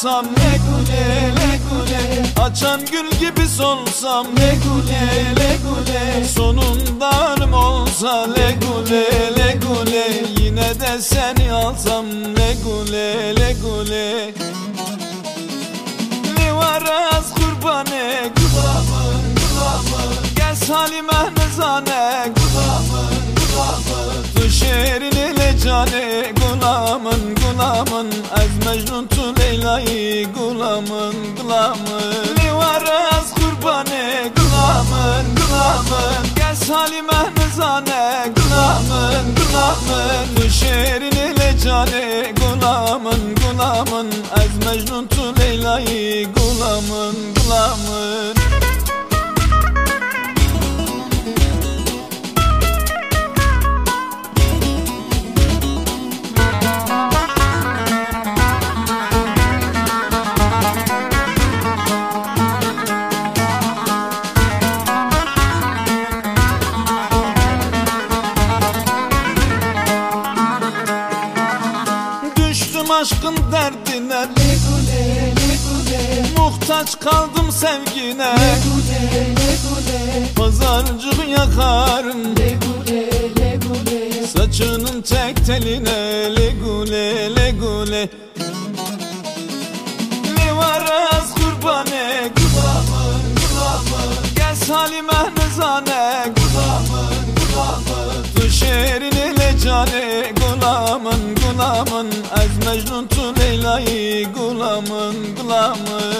olsam le gule le gule, açan gül gibi solsam le gule le gule, sonunda ölüm olsa le gule le gule, yine de seni alsam le gule le gule. Livaraz kurbane gulamın gulamın, gel Halime nezane gulamın gulamın, tu şerin ile cane gulamın gulamın, az Mecnun tu Leyla'yı gulamın gulamın. Livaraz kurbane gulamın gulamın, gel Halime nezane gulamın gulamın, tu şerin ile cane gulamın gulamın, az Mecnun tu Leyla'yı gulamın gulamın. Aşkın derdine le gule le gule, muhtaç kaldım sevgine le gule le gule, pazarcık yakarım le gule le gule, saçının tek teline le gule le gule. Livaraz kurbane gulamın gulamın, gel Halime nezane gulamın gulamın, tu şerin ile cane gulamın gulamın, az Mecnun tu Leyla'yı gulamın gulamın.